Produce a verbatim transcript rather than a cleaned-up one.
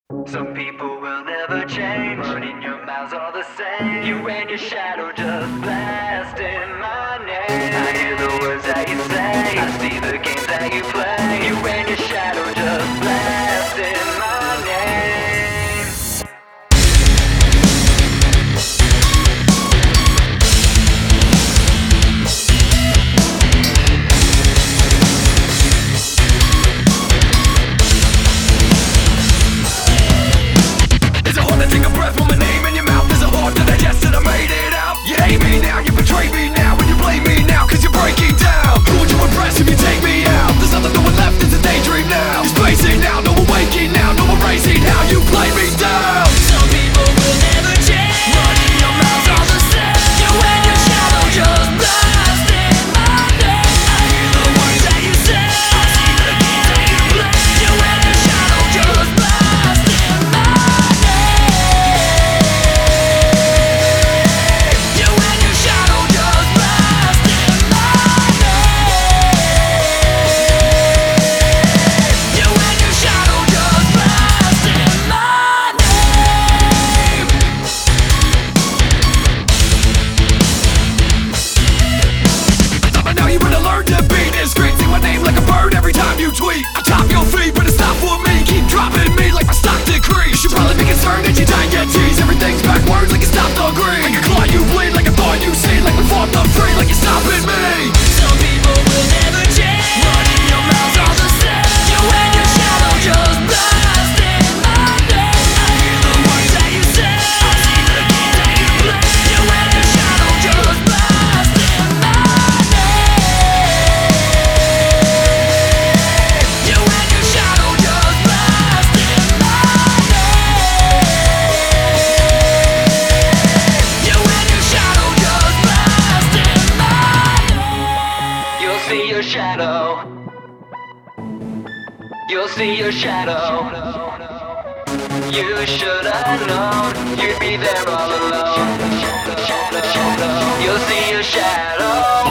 Some people will never change, but in your mouths all the same. You and your shadow just blasting my name. I hear the words that you say, I see the games that you play. You and your shadow just blasting my name. I top your feet, but it's not for me. Keep dropping me like my stock decrease. You should probably be concerned that you die and get teased. Everything's backwards like it's not the green. Like a claw you bleed, like a thorn you see. Like we fought the free, like you're stopping me. Some people will never change. Running your mouths all the same. You and your shadow just blasting my name. I hear the words that you say, I see the games that you play. You and your shadow just blasting my name. Shadow, you'll see your shadow. You should have known you'd be there all alone. You'll see your shadow.